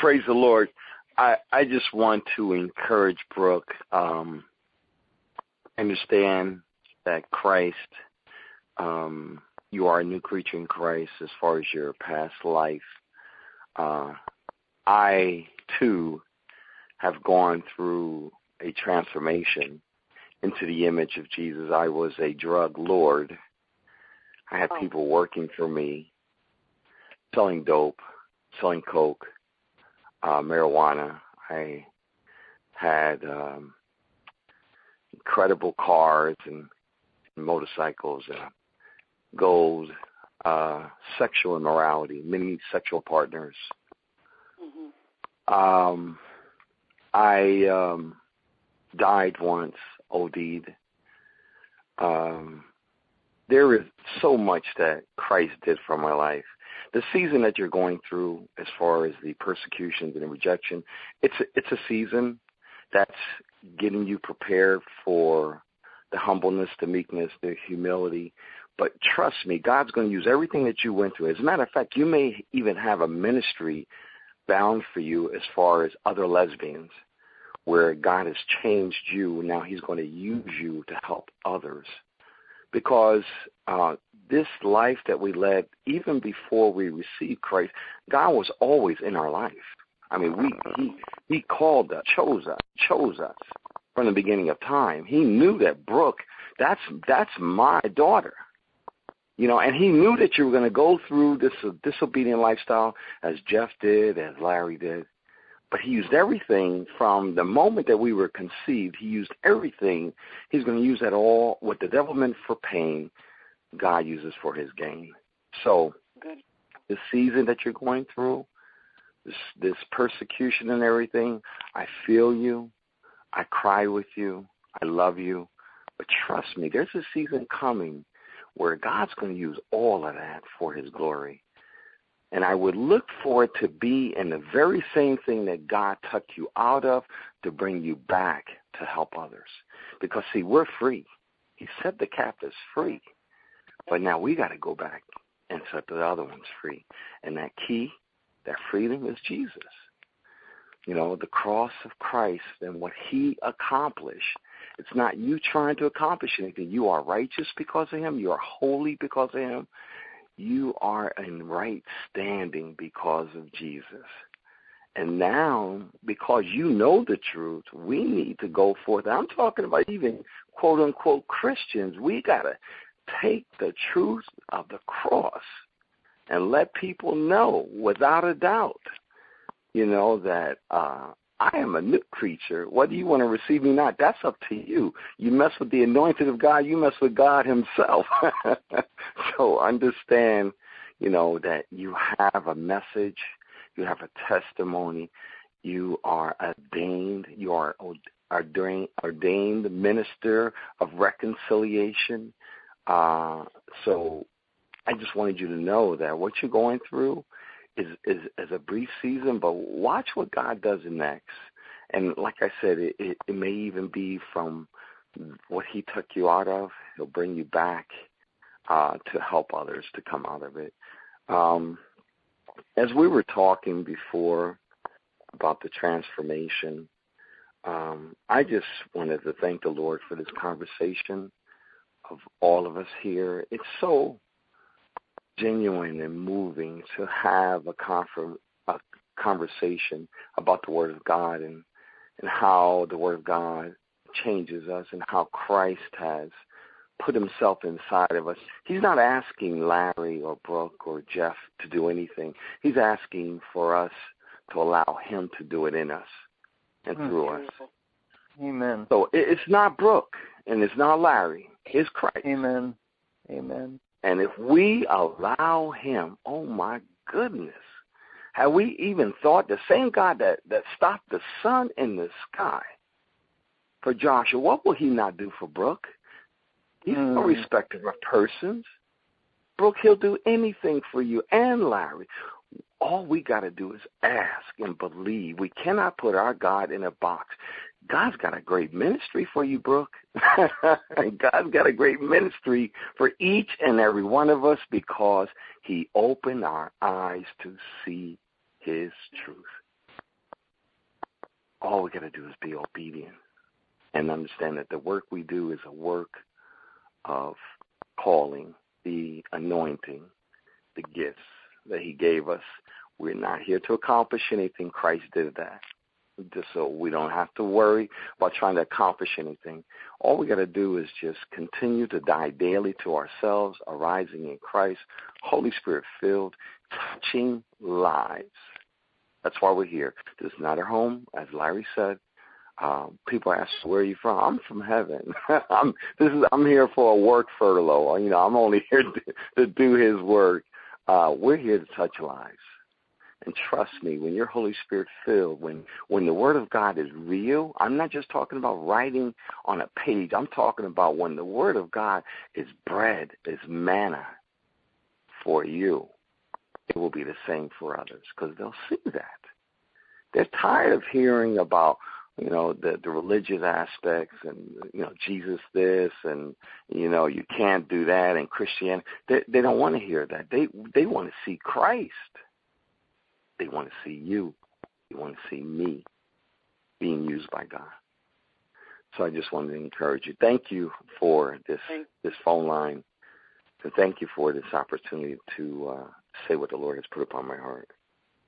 Praise the Lord. I just want to encourage Brooke. Understand that Christ, you are a new creature in Christ as far as your past life. I, too, have gone through a transformation into the image of Jesus. I was a drug lord. I had people working for me, selling dope, selling coke, marijuana. I had incredible cars and motorcycles and gold, sexual immorality, many sexual partners. Mm-hmm. I died once, OD'd. There is so much that Christ did for my life. The season that you're going through, as far as the persecutions and the rejection, it's a season that's getting you prepared for the humbleness, the meekness, the humility. But trust me, God's going to use everything that you went through. As a matter of fact, you may even have a ministry bound for you as far as other lesbians, where God has changed you. Now he's going to use you to help others. Because this life that we led, even before we received Christ, God was always in our life. I mean, he called us, chose us from the beginning of time. He knew that Brooke, that's my daughter. You know, and he knew that you were going to go through this disobedient lifestyle, as Jeff did, as Larry did. But he used everything from the moment that we were conceived. He used everything. He's going to use that all. What the devil meant for pain, God uses for his gain. So the season that you're going through, this persecution and everything, I feel you. I cry with you. I love you. But trust me, there's a season coming where God's going to use all of that for his glory. And I would look for it to be in the very same thing that God took you out of to bring you back to help others. Because, see, we're free. He set the captives free. But now we got to go back and set the other ones free. And that key, that freedom is Jesus. You know, the cross of Christ and what he accomplished. It's not you trying to accomplish anything. You are righteous because of him. You are holy because of him. You are in right standing because of Jesus. And now, because you know the truth, we need to go forth. I'm talking about even quote-unquote Christians. We got to take the truth of the cross and let people know without a doubt, you know, that I am a new creature. Whether you want to receive me or not, that's up to you. You mess with the anointed of God, you mess with God himself. So understand, you know, that you have a message, you have a testimony, you are ordained, you are ordained minister of reconciliation. So I just wanted you to know that what you're going through is a brief season, but watch what God does next. And like I said, it may even be from what he took you out of. He'll bring you back to help others to come out of it. As we were talking before about the transformation, I just wanted to thank the Lord for this conversation of all of us here. It's so genuine and moving to have a conversation about the Word of God and how the Word of God changes us and how Christ has put himself inside of us. He's not asking Larry or Brooke or Jeff to do anything. He's asking for us to allow him to do it in us and through us. Amen. So it's not Brooke and it's not Larry. It's Christ. Amen. Amen. And if we allow him, oh my goodness, have we even thought the same God that stopped the sun in the sky for Joshua, what will he not do for Brooke? He's no respecter of persons. Brooke, he'll do anything for you and Larry. All we got to do is ask and believe. We cannot put our God in a box. God's got a great ministry for you, Brooke. God's got a great ministry for each and every one of us because he opened our eyes to see his truth. all we got to do is be obedient and understand that the work we do is a work of calling, the anointing, the gifts that he gave us. We're not here to accomplish anything. Christ did that. Just so we don't have to worry about trying to accomplish anything. All we got to do is just continue to die daily to ourselves, arising in Christ, Holy Spirit filled, touching lives. That's why we're here. This is not our home, as Larry said. People ask, where are you from? I'm from heaven. I'm here for a work furlough. I'm only here to do his work. We're here to touch lives. And trust me, when you're Holy Spirit filled, when the Word of God is real, I'm not just talking about writing on a page. I'm talking about when the Word of God is bread, is manna for you. It will be the same for others because they'll see that. They're tired of hearing about, the religious aspects and, Jesus this and, you can't do that and Christianity. They don't want to hear that. They want to see Christ. They want to see you. They want to see me being used by God. So I just wanted to encourage you. Thank you for this phone line. And thank you for this opportunity to say what the Lord has put upon my heart.